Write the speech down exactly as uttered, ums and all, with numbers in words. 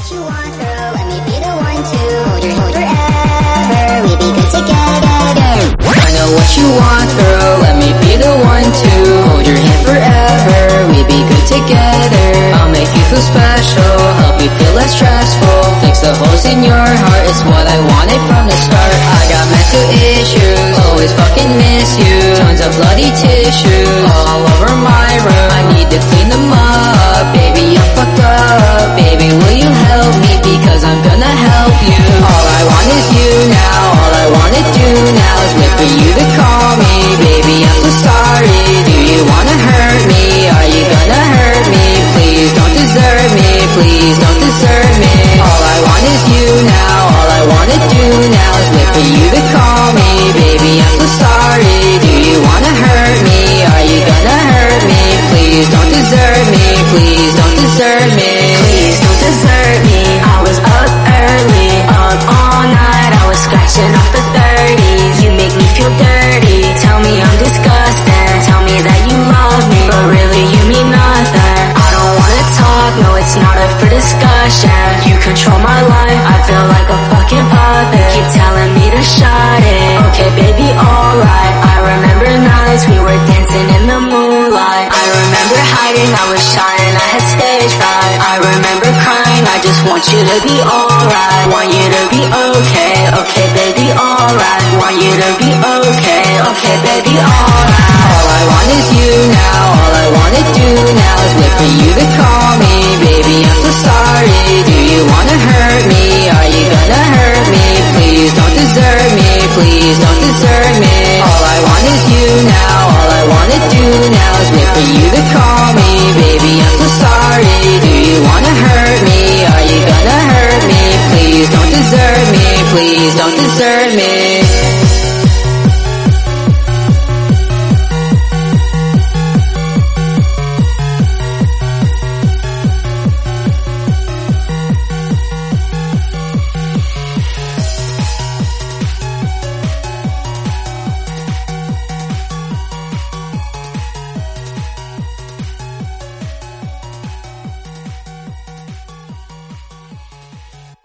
what you want, girl. Let me be the one to hold your hand forever. We be good together. I know what you want, girl. Let me be the one to hold your hand forever. We be good together. I'll make you feel special, help you feel less stressful. Fix the holes in your heart, it's what I wanted from the start. I got mental issues, always fucking miss you. Tons of bloody tissues all over my room. I need to clean them up, baby, I'm fucked up. Baby, will you help me, because I'm gonna help you. All I want is you now, all I wanna do now is wait for you to call me. Baby, I'm so sorry, do you wanna hurt me? Are you gonna hurt me? Please don't desert me, please don't desert me. All I want is you now, all I wanna do now is wait for you to call me. Baby, I'm so sorry, do you wanna hurt me? Are you gonna hurt me? Please don't desert me, please don't desert me. Please don't desert me. I was up early, up all night, I was scratching off the thirties. You make me feel dirty, tell me I'm disgusting. Tell me that you love me, but really you mean nothing. I don't wanna talk, no it's not up for discussion. You control my life, I feel like a fucking puppet. Keep telling me to shut it, okay baby alright. I remember nights we were dancing in the moonlight. I remember hiding, I was shy and I had stage fright. I remember crying, I just want you to be alright. Want you to be okay, okay baby alright. Want you to be okay, okay baby alright. All I want is you now, all I wanna do now is wait for you to call me. Baby, I'm so sorry, do you wanna hurt me? Are you gonna hurt me? Please don't desert me, please don't desert me. All I want is you now, all I wanna do now is wait for you to call me. Baby, I'm so sorry, do you wanna hurt me? Are you gonna hurt me? Please don't desert me, please don't desert me.